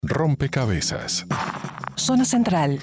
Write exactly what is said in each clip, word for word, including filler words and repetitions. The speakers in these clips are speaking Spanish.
Rompecabezas. Zona Central.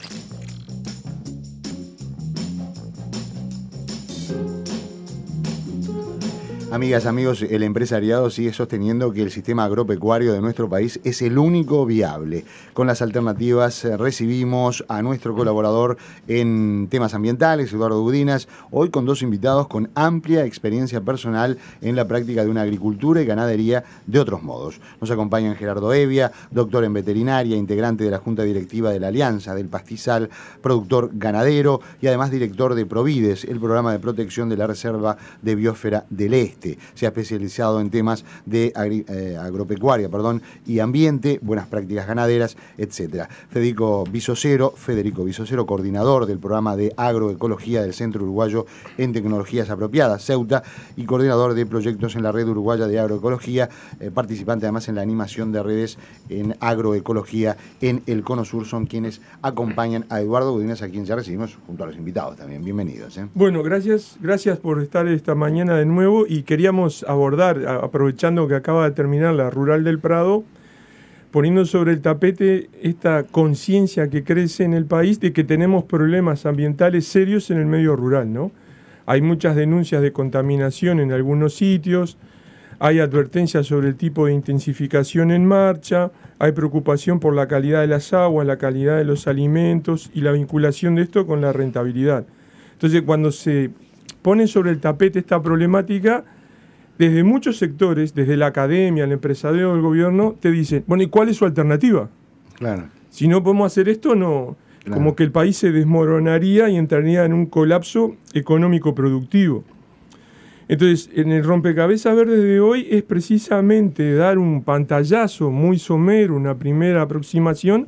Amigas, amigos, el empresariado sigue sosteniendo que el sistema agropecuario de nuestro país es el único viable. Con las alternativas recibimos a nuestro colaborador en temas ambientales, Eduardo Gudinas, hoy con dos invitados con amplia experiencia personal en la práctica de una agricultura y ganadería de otros modos. Nos acompañan Gerardo Evia, doctor en veterinaria, integrante de la Junta Directiva de la Alianza del Pastizal, productor ganadero y además director de Provides, el programa de protección de la Reserva de Biosfera del Este. Se ha especializado en temas de agri, eh, agropecuaria perdón, y ambiente, buenas prácticas ganaderas, etcétera. Federico Bisocero, Federico Bisocero, coordinador del programa de agroecología del Centro Uruguayo en Tecnologías Apropiadas, Ceuta, y coordinador de proyectos en la Red Uruguaya de Agroecología, eh, participante además en la animación de redes en agroecología en el Cono Sur. Son quienes acompañan a Eduardo Gudinas, a quien ya recibimos junto a los invitados también. Bienvenidos. ¿eh? Bueno, gracias, gracias por estar esta mañana de nuevo y queríamos abordar, aprovechando que acaba de terminar la Rural del Prado, poniendo sobre el tapete esta conciencia que crece en el país de que tenemos problemas ambientales serios en el medio rural, ¿no? Hay muchas denuncias de contaminación en algunos sitios, hay advertencias sobre el tipo de intensificación en marcha, hay preocupación por la calidad de las aguas, la calidad de los alimentos y la vinculación de esto con la rentabilidad. Entonces, cuando se pone sobre el tapete esta problemática, desde muchos sectores, desde la academia, el empresario, el gobierno, te dicen, bueno, ¿y cuál es su alternativa? Claro. Si no podemos hacer esto, no. Claro. Como que el país se desmoronaría y entraría en un colapso económico-productivo. Entonces, en el rompecabezas verdes de hoy es precisamente dar un pantallazo muy somero, una primera aproximación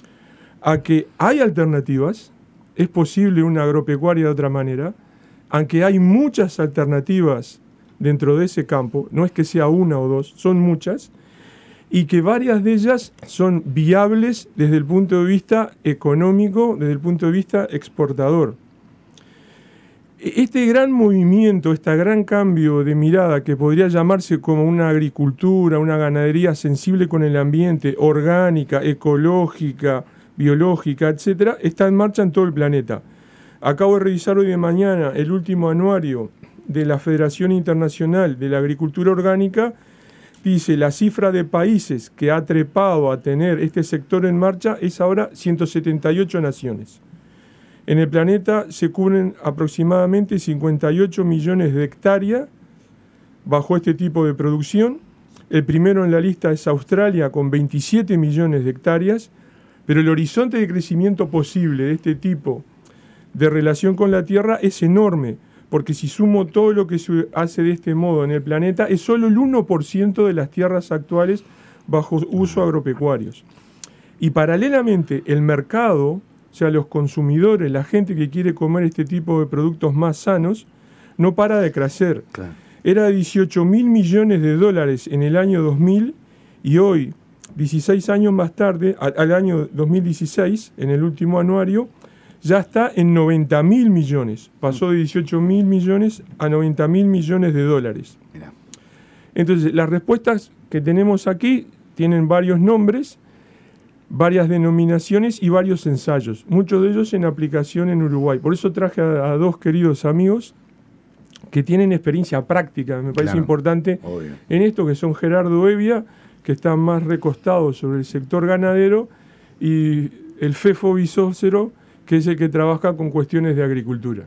a que hay alternativas, es posible una agropecuaria de otra manera, aunque hay muchas alternativas dentro de ese campo, no es que sea una o dos, son muchas, y que varias de ellas son viables desde el punto de vista económico, desde el punto de vista exportador. Este gran movimiento, este gran cambio de mirada que podría llamarse como una agricultura, una ganadería sensible con el ambiente, orgánica, ecológica, biológica, etcétera, está en marcha en todo el planeta. Acabo de revisar hoy de mañana el último anuario de la Federación Internacional de la Agricultura Orgánica. Dice, la cifra de países que ha trepado a tener este sector en marcha es ahora ciento setenta y ocho naciones. En el planeta se cubren aproximadamente cincuenta y ocho millones de hectáreas bajo este tipo de producción. El primero en la lista es Australia con veintisiete millones de hectáreas, pero el horizonte de crecimiento posible de este tipo de relación con la tierra es enorme, porque si sumo todo lo que se hace de este modo en el planeta, es solo el uno por ciento de las tierras actuales bajo uso agropecuarios. Y paralelamente, el mercado, o sea, los consumidores, la gente que quiere comer este tipo de productos más sanos, no para de crecer. Claro. Era de dieciocho mil millones de dólares en el año dos mil y hoy, dieciséis años más tarde, al, al año dos mil dieciséis, en el último anuario, ya está en noventa mil millones. Pasó de dieciocho mil millones a noventa mil millones de dólares. Mirá. Entonces, las respuestas que tenemos aquí tienen varios nombres, varias denominaciones y varios ensayos, muchos de ellos en aplicación en Uruguay. Por eso traje a, a dos queridos amigos que tienen experiencia práctica, me parece claro, importante, obvio, en esto, que son Gerardo Evia, que está más recostado sobre el sector ganadero, y el Fefo Bisocero, que es el que trabaja con cuestiones de agricultura.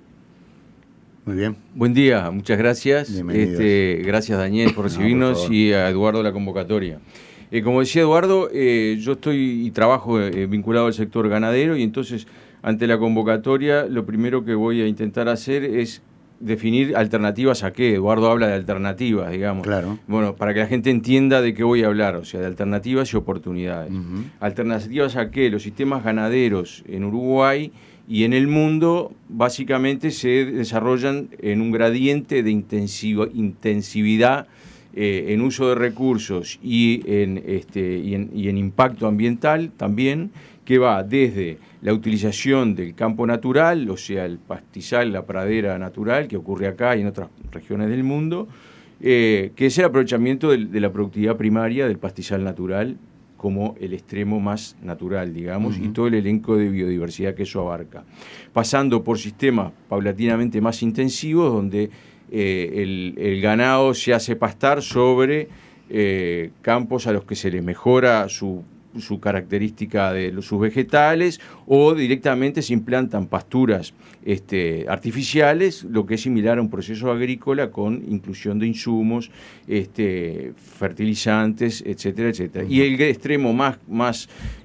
Muy bien. Buen día, muchas gracias. Este, gracias, Daniel, por recibirnos, no, y a Eduardo la convocatoria. Eh, como decía Eduardo, eh, yo estoy y trabajo eh, vinculado al sector ganadero, y entonces, ante la convocatoria, lo primero que voy a intentar hacer es definir alternativas a qué. Eduardo habla de alternativas, digamos. Claro. Bueno, para que la gente entienda de qué voy a hablar, o sea, de alternativas y oportunidades. Uh-huh. ¿Alternativas a qué? Los sistemas ganaderos en Uruguay y en el mundo básicamente se desarrollan en un gradiente de intensivo, intensividad eh, en uso de recursos y en, este, y, en, y en impacto ambiental también, que va desde la utilización del campo natural, o sea, el pastizal, la pradera natural, que ocurre acá y en otras regiones del mundo, eh, que es el aprovechamiento de, de la productividad primaria del pastizal natural como el extremo más natural, digamos, Uh-huh. y todo el elenco de biodiversidad que eso abarca. Pasando por sistemas paulatinamente más intensivos, donde eh, el, el ganado se hace pastar sobre eh, campos a los que se les mejora su su característica de los, sus vegetales, o directamente se implantan pasturas este, artificiales, lo que es similar a un proceso agrícola con inclusión de insumos, este, fertilizantes, etcétera, etcétera. Uh-huh. Y el extremo más, más,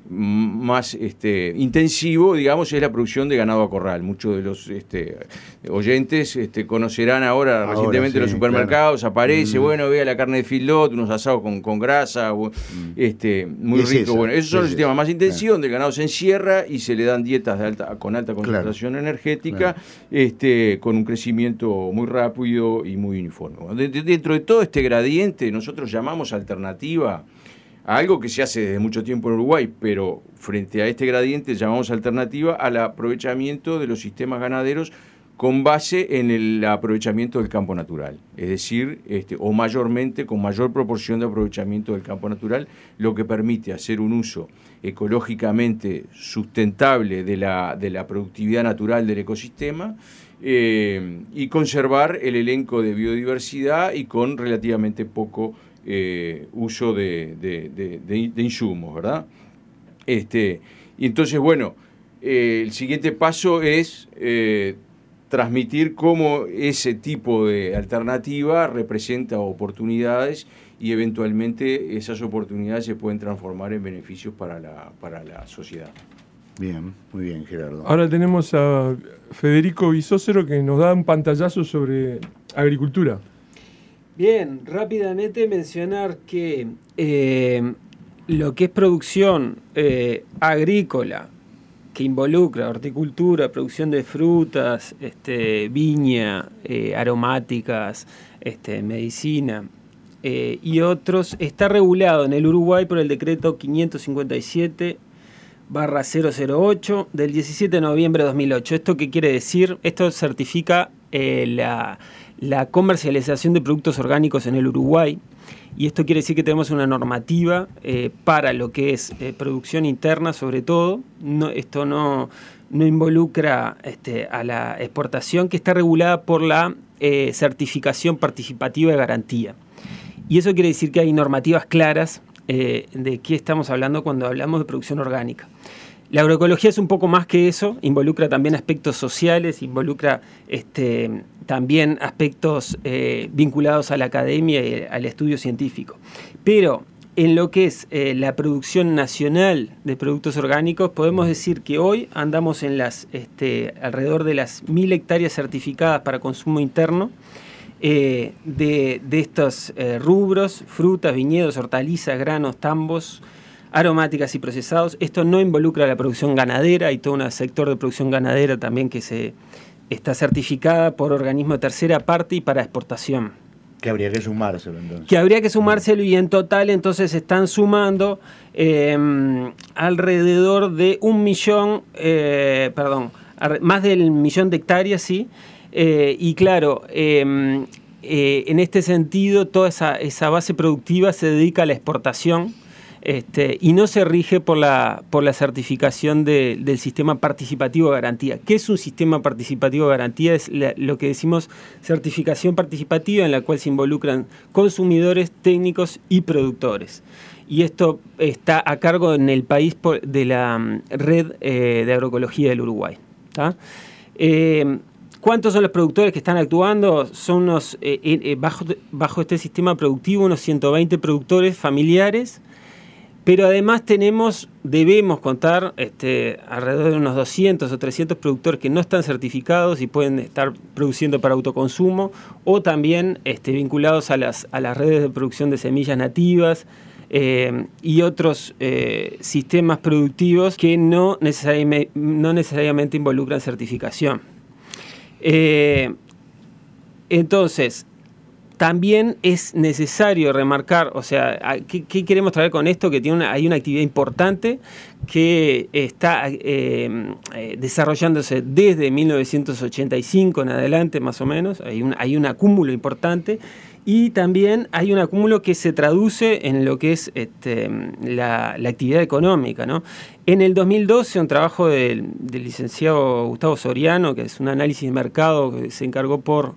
más este, intensivo, digamos, es la producción de ganado a corral. Muchos de los este, oyentes este, conocerán ahora, ahora recientemente sí, en los supermercados, claro. aparece, mm. bueno, vea la carne de filot, unos asados con, con grasa, mm. este, muy rico. Eso? Bueno, esos son los sistemas más intensivos, claro. donde el ganado se encierra y se le dan dietas de alta, con alta concentración claro. energética, claro. este, con un crecimiento muy rápido y muy uniforme. De, de, dentro de todo este gradiente, nosotros llamamos alternativa a algo que se hace desde mucho tiempo en Uruguay, pero frente a este gradiente llamamos alternativa al aprovechamiento de los sistemas ganaderos con base en el aprovechamiento del campo natural, es decir, este, o mayormente con mayor proporción de aprovechamiento del campo natural, lo que permite hacer un uso ecológicamente sustentable de la, de la productividad natural del ecosistema eh, y conservar el elenco de biodiversidad y con relativamente poco eh, uso de, de, de, de, de insumos, ¿verdad? Este, y entonces, bueno, eh, el siguiente paso es Eh, transmitir cómo ese tipo de alternativa representa oportunidades y eventualmente esas oportunidades se pueden transformar en beneficios para la, para la sociedad. Bien, muy bien, Gerardo. Ahora tenemos a Federico Bisócero que nos da un pantallazo sobre agricultura. Bien, rápidamente mencionar que eh, lo que es producción eh, agrícola, que involucra horticultura, producción de frutas, este, viña, eh, aromáticas, este, medicina eh, y otros, está regulado en el Uruguay por el decreto quinientos cincuenta y siete barra cero cero ocho del diecisiete de noviembre de dos mil ocho. ¿Esto qué quiere decir? Esto certifica eh, la, la comercialización de productos orgánicos en el Uruguay. Y esto quiere decir que tenemos una normativa eh, para lo que es eh, producción interna, sobre todo. No, esto no, no involucra este, a la exportación, que está regulada por la eh, certificación participativa de garantía. Y eso quiere decir que hay normativas claras eh, de qué estamos hablando cuando hablamos de producción orgánica. La agroecología es un poco más que eso, involucra también aspectos sociales, involucra este, también aspectos eh, vinculados a la academia y al estudio científico. Pero en lo que es eh, la producción nacional de productos orgánicos, podemos decir que hoy andamos en las este, alrededor de las mil hectáreas certificadas para consumo interno eh, de, de estos eh, rubros: frutas, viñedos, hortalizas, granos, tambos, aromáticas y procesados. Esto no involucra la producción ganadera, hay todo un sector de producción ganadera también que se está certificada por organismos de tercera parte y para exportación. Que habría que sumárselo entonces. Que habría que sumárselo y en total entonces están sumando eh, alrededor de un millón, eh, perdón, más del millón de hectáreas, sí, eh, y claro, eh, eh, en este sentido toda esa, esa base productiva se dedica a la exportación. Este, y no se rige por la, por la certificación de, del sistema participativo de garantía. ¿Qué es un sistema participativo de garantía? Es la, lo que decimos certificación participativa, en la cual se involucran consumidores, técnicos y productores. Y esto está a cargo en el país por, de la um, Red eh, de Agroecología del Uruguay. ¿Tá? Eh, ¿Cuántos son los productores que están actuando? Son unos, eh, eh, bajo, bajo este sistema productivo, unos ciento veinte productores familiares. Pero además tenemos, debemos contar este, alrededor de unos doscientos o trescientos productores que no están certificados y pueden estar produciendo para autoconsumo, o también este, vinculados a las, a las redes de producción de semillas nativas eh, y otros eh, sistemas productivos que no necesariamente, no necesariamente involucran certificación. Eh, entonces, también es necesario remarcar, o sea, ¿qué, qué queremos traer con esto? Que tiene una, hay una actividad importante que está eh, eh, desarrollándose desde mil novecientos ochenta y cinco en adelante, más o menos. Hay un, hay un acúmulo importante y también hay un acúmulo que se traduce en lo que es este, la, la actividad económica, ¿no? En el dos mil doce, un trabajo del, del licenciado Gustavo Soriano, que es un análisis de mercado que se encargó por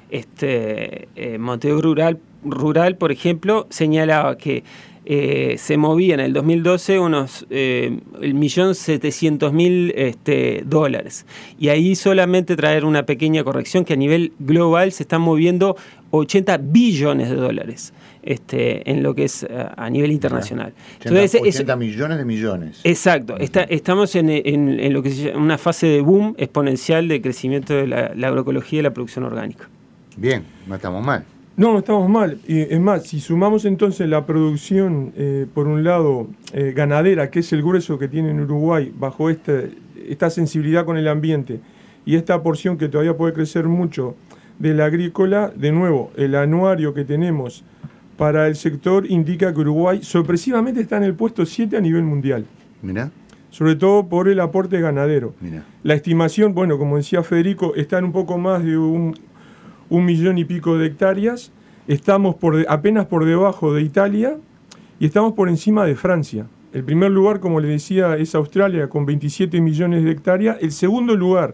este, eh, Montevideo Rural, Rural, por ejemplo, señalaba que eh, se movía en el dos mil doce unos eh, el millón setecientos mil este, dólares. Y ahí solamente traer una pequeña corrección, que a nivel global se están moviendo ochenta billones de dólares este, en lo que es uh, a nivel internacional. ochenta, Entonces, ochenta es, millones de millones. Exacto. Está, estamos en, en, en lo que se llama una fase de boom exponencial de crecimiento de la, la agroecología y la producción orgánica. Bien, no estamos mal. No, no estamos mal. Y es más, si sumamos entonces la producción, eh, por un lado, eh, ganadera, que es el grueso que tiene en Uruguay, bajo este, esta sensibilidad con el ambiente, y esta porción que todavía puede crecer mucho de la agrícola, de nuevo, el anuario que tenemos para el sector indica que Uruguay sorpresivamente está en el puesto siete a nivel mundial. Mirá. Sobre todo por el aporte ganadero. Mirá. La estimación, bueno, como decía Federico, está en un poco más de un... un millón y pico de hectáreas, estamos por de, apenas por debajo de Italia y estamos por encima de Francia. El primer lugar, como les decía, es Australia con veintisiete millones de hectáreas. El segundo lugar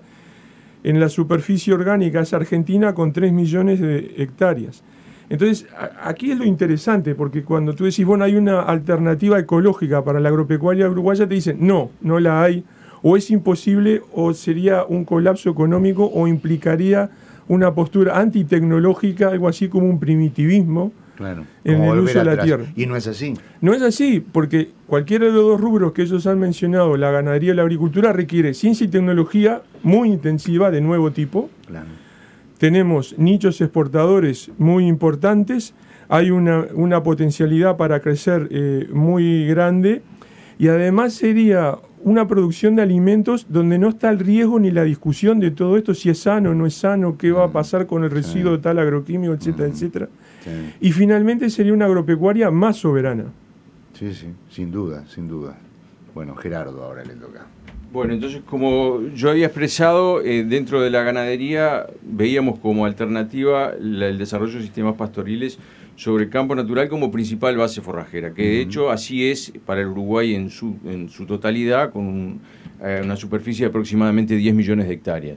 en la superficie orgánica es Argentina con tres millones de hectáreas. Entonces, a, aquí es lo interesante, porque cuando tú decís, bueno, hay una alternativa ecológica para la agropecuaria uruguaya, te dicen, no, no la hay, o es imposible, o sería un colapso económico, o implicaría una postura antitecnológica, algo así como un primitivismo, claro, en el uso de la tierra. Y no es así. No es así, porque cualquiera de los dos rubros que ellos han mencionado, la ganadería y la agricultura, requiere ciencia y tecnología muy intensiva de nuevo tipo. Claro. Tenemos nichos exportadores muy importantes, hay una, una potencialidad para crecer eh, muy grande, y además sería una producción de alimentos donde no está el riesgo ni la discusión de todo esto, si es sano o no es sano, qué va a pasar con el residuo de tal agroquímico, etcétera, etcétera. Sí. Y finalmente sería una agropecuaria más soberana. Sí, sí, sin duda, sin duda. Bueno, Gerardo ahora le toca. Bueno, entonces, como yo había expresado, eh, dentro de la ganadería veíamos como alternativa la, el desarrollo de sistemas pastoriles sobre el campo natural como principal base forrajera, que de Uh-huh. hecho así es para el Uruguay en su, en su totalidad, con un, eh, una superficie de aproximadamente diez millones de hectáreas.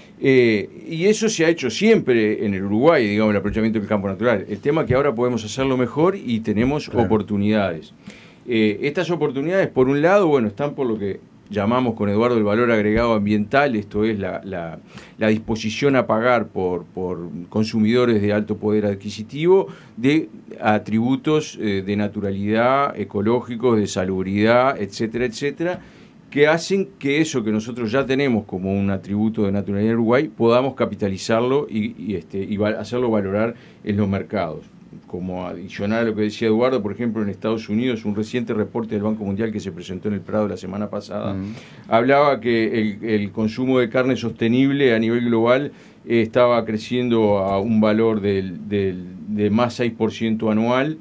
Eh, y eso se ha hecho siempre en el Uruguay, digamos, el aprovechamiento del campo natural. El tema es que ahora podemos hacerlo mejor y tenemos claro. oportunidades. Eh, estas oportunidades, por un lado, bueno, están por lo que llamamos con Eduardo el valor agregado ambiental, esto es la, la, la disposición a pagar por, por consumidores de alto poder adquisitivo de atributos eh, de naturalidad, ecológicos, de salubridad, etcétera, etcétera, que hacen que eso que nosotros ya tenemos como un atributo de naturalidad en Uruguay podamos capitalizarlo y, y, este, y va, hacerlo valorar en los mercados. Como adicional a lo que decía Eduardo, por ejemplo, en Estados Unidos, un reciente reporte del Banco Mundial que se presentó en el Prado la semana pasada, mm. hablaba que el, el consumo de carne sostenible a nivel global eh, estaba creciendo a un valor del, del, de más seis por ciento anual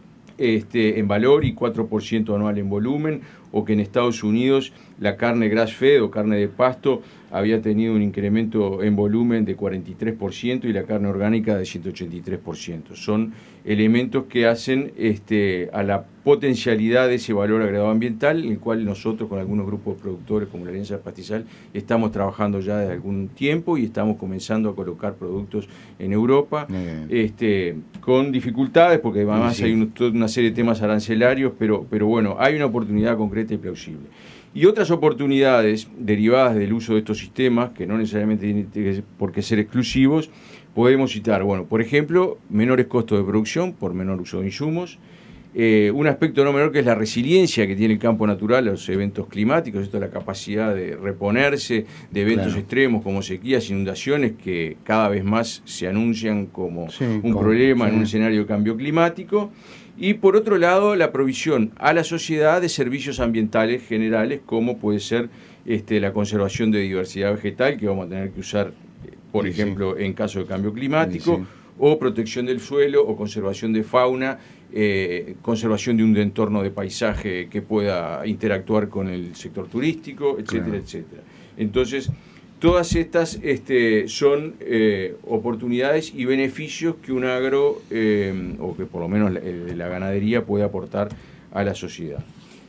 este, en valor y cuatro por ciento anual en volumen, o que en Estados Unidos la carne grass-fed o carne de pasto había tenido un incremento en volumen de cuarenta y tres por ciento y la carne orgánica de ciento ochenta y tres por ciento. Son elementos que hacen este, a la potencialidad de ese valor agregado ambiental, en el cual nosotros con algunos grupos de productores como la Alianza del Pastizal estamos trabajando ya desde algún tiempo y estamos comenzando a colocar productos en Europa, este, con dificultades porque además sí, sí. hay un, toda una serie de temas arancelarios, pero, pero bueno, hay una oportunidad concreta y plausible. Y otras oportunidades derivadas del uso de estos sistemas, que no necesariamente tienen por qué ser exclusivos, podemos citar, bueno, por ejemplo, menores costos de producción por menor uso de insumos, eh, un aspecto no menor que es la resiliencia que tiene el campo natural a los eventos climáticos, esto es la capacidad de reponerse de eventos claro. extremos como sequías, inundaciones, que cada vez más se anuncian como sí, un con, problema sí. en un escenario de cambio climático. Y por otro lado, la provisión a la sociedad de servicios ambientales generales, como puede ser este, la conservación de diversidad vegetal, que vamos a tener que usar, por sí, ejemplo, sí. en caso de cambio climático, sí, sí. o protección del suelo, o conservación de fauna, eh, conservación de un entorno de paisaje que pueda interactuar con el sector turístico, etcétera, claro. etcétera. Entonces, todas estas este, son eh, oportunidades y beneficios que un agro, eh, o que por lo menos la, la ganadería puede aportar a la sociedad.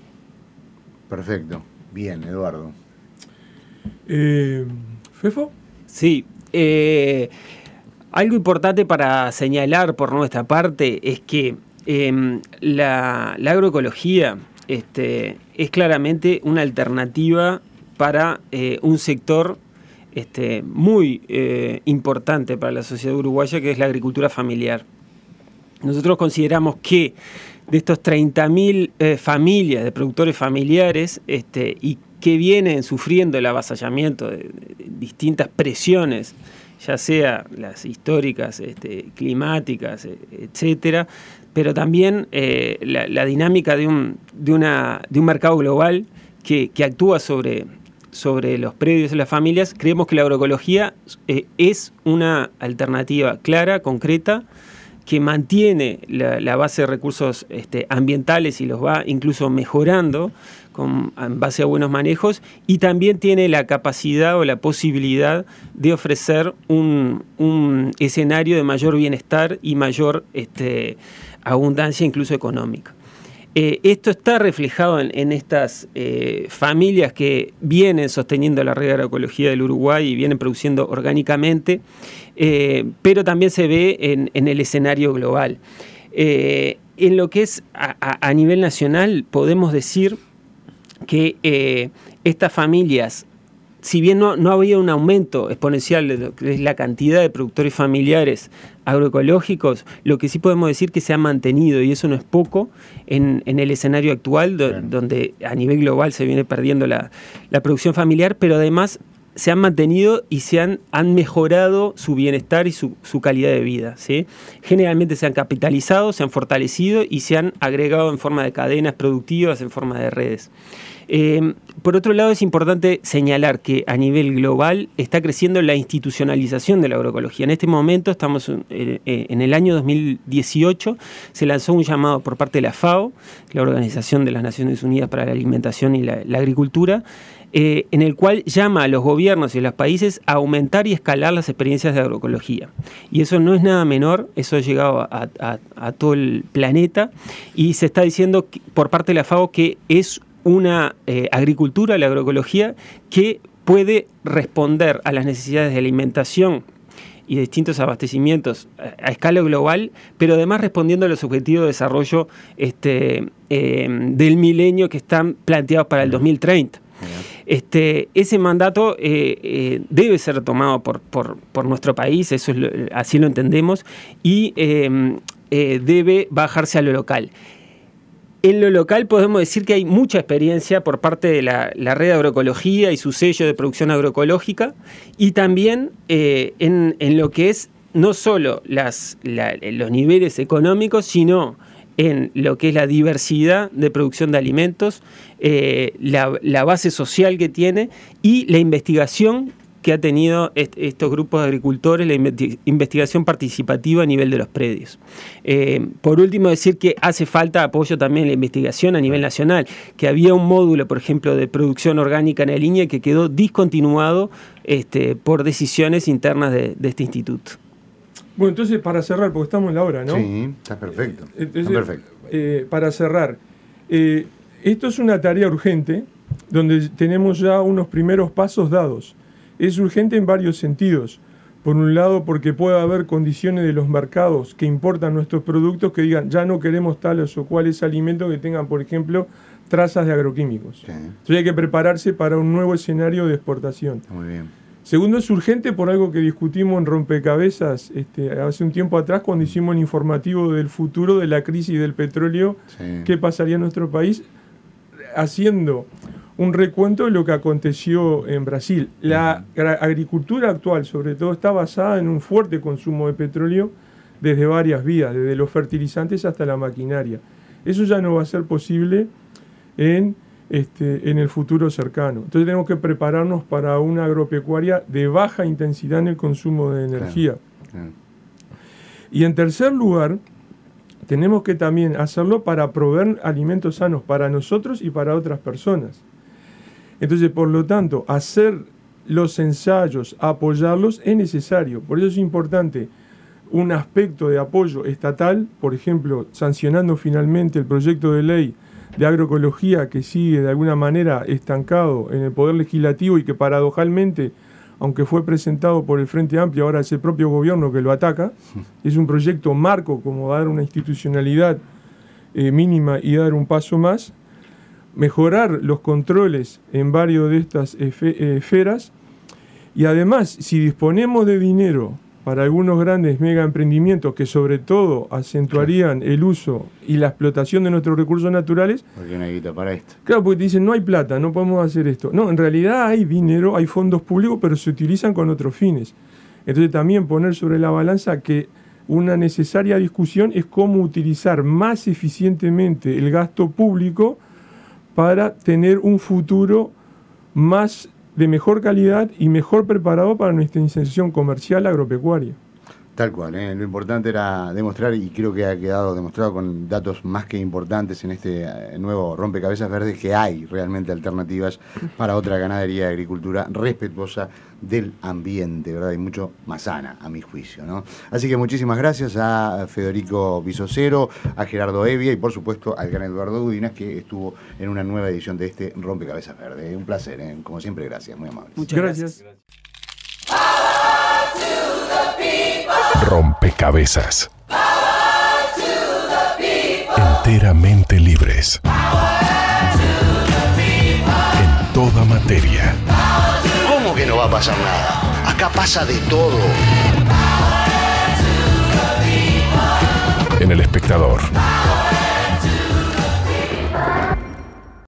Perfecto. Bien, Eduardo. Eh, ¿Fefo? Sí. Eh, algo importante para señalar por nuestra parte es que eh, la, la agroecología este, es claramente una alternativa para eh, un sector este, muy eh, importante para la sociedad uruguaya, que es la agricultura familiar. Nosotros consideramos que de estos treinta mil eh, familias de productores familiares este, y que vienen sufriendo el avasallamiento de, de, de distintas presiones, ya sea las históricas, este, climáticas, etcétera, pero también eh, la, la dinámica de un, de, una, de un mercado global que, que actúa sobre, sobre los predios de las familias. Creemos que la agroecología eh, es una alternativa clara, concreta, que mantiene la, la base de recursos este, ambientales y los va incluso mejorando con, en base a buenos manejos, y también tiene la capacidad o la posibilidad de ofrecer un, un escenario de mayor bienestar y mayor este, abundancia incluso económica. Eh, esto está reflejado en, en estas eh, familias que vienen sosteniendo la red de agroecología del Uruguay y vienen produciendo orgánicamente, eh, pero también se ve en, en el escenario global. Eh, en lo que es a, a, a nivel nacional, podemos decir que eh, estas familias, si bien no, no había un aumento exponencial de lo que es la cantidad de productores familiares agroecológicos, lo que sí podemos decir que se ha mantenido, y eso no es poco, en, en el escenario actual, do, donde a nivel global se viene perdiendo la, la producción familiar, pero además se han mantenido y se han, han mejorado su bienestar y su, su calidad de vida, ¿sí? Generalmente se han capitalizado, se han fortalecido y se han agregado en forma de cadenas productivas, en forma de redes. Eh, por otro lado, es importante señalar que a nivel global está creciendo la institucionalización de la agroecología. En este momento estamos en, en el año dos mil dieciocho, se lanzó un llamado por parte de la FAO, la Organización de las Naciones Unidas para la Alimentación y la, la Agricultura, eh, en el cual llama a los gobiernos y a los países a aumentar y escalar las experiencias de agroecología. Y eso no es nada menor, eso ha llegado a, a, a todo el planeta, y se está diciendo que, por parte de la FAO, que es una eh, agricultura, la agroecología, que puede responder a las necesidades de alimentación y de distintos abastecimientos a, a escala global, pero además respondiendo a los objetivos de desarrollo este, eh, del milenio que están planteados para el dos mil treinta. Este, ese mandato eh, eh, debe ser tomado por, por, por nuestro país, eso es lo, así lo entendemos, y eh, eh, debe bajarse a lo local. En lo local podemos decir que hay mucha experiencia por parte de la, la red de agroecología y su sello de producción agroecológica, y también eh, en, en lo que es no solo las, la, los niveles económicos, sino en lo que es la diversidad de producción de alimentos, eh, la, la base social que tiene y la investigación que ha tenido est estos grupos de agricultores, la investigación participativa a nivel de los predios. Eh, por último, decir que hace falta apoyo también en la investigación a nivel nacional, que había un módulo, por ejemplo, de producción orgánica en la línea que quedó discontinuado este, por decisiones internas de, de este instituto. Bueno, entonces para cerrar, porque estamos en la hora, ¿no? Sí, está perfecto. Entonces, está perfecto. Eh, para cerrar, eh, esto es una tarea urgente, donde tenemos ya unos primeros pasos dados. Es urgente en varios sentidos. Por un lado, porque puede haber condiciones de los mercados que importan nuestros productos que digan, ya no queremos tales o cuales alimentos que tengan, por ejemplo, trazas de agroquímicos. Sí. Entonces hay que prepararse para un nuevo escenario de exportación. Muy bien. Segundo, es urgente por algo que discutimos en Rompecabezas este, hace un tiempo atrás, cuando hicimos el informativo del futuro de la crisis del petróleo, sí. ¿Qué pasaría en nuestro país? Haciendo un recuento de lo que aconteció en Brasil. La agricultura actual, sobre todo, está basada en un fuerte consumo de petróleo desde varias vías, desde los fertilizantes hasta la maquinaria. Eso ya no va a ser posible en, este, en el futuro cercano. Entonces tenemos que prepararnos para una agropecuaria de baja intensidad en el consumo de energía. Claro, claro. Y en tercer lugar, tenemos que también hacerlo para proveer alimentos sanos para nosotros y para otras personas. Entonces, por lo tanto, hacer los ensayos, apoyarlos, es necesario. Por eso es importante un aspecto de apoyo estatal, por ejemplo, sancionando finalmente el proyecto de ley de agroecología que sigue de alguna manera estancado en el Poder Legislativo y que paradojalmente, aunque fue presentado por el Frente Amplio, ahora es el propio gobierno que lo ataca. Es un proyecto marco como dar una institucionalidad eh, mínima y dar un paso más. Mejorar los controles en varios de estas esferas y además, si disponemos de dinero para algunos grandes mega emprendimientos que sobre todo acentuarían el uso y la explotación de nuestros recursos naturales. Porque no hay guita para esto. Claro, porque te dicen, no hay plata, no podemos hacer esto. No, en realidad hay dinero, hay fondos públicos, pero se utilizan con otros fines. Entonces también poner sobre la balanza que una necesaria discusión es cómo utilizar más eficientemente el gasto público para tener un futuro más de mejor calidad y mejor preparado para nuestra inserción comercial agropecuaria. Tal cual, ¿eh? Lo importante era demostrar, y creo que ha quedado demostrado con datos más que importantes en este eh, nuevo rompecabezas verdes, que hay realmente alternativas para otra ganadería y agricultura respetuosa del ambiente, ¿verdad? Y mucho más sana, a mi juicio, ¿no? Así que muchísimas gracias a Federico Bisocero, a Gerardo Evia y por supuesto al gran Eduardo Dudinas, que estuvo en una nueva edición de este rompecabezas verde. Un placer, ¿eh? Como siempre, gracias, muy amables. Muchas gracias. gracias. Rompecabezas. Enteramente libres. En toda materia. ¿Cómo que no va a pasar nada? Acá pasa de todo. En El Espectador.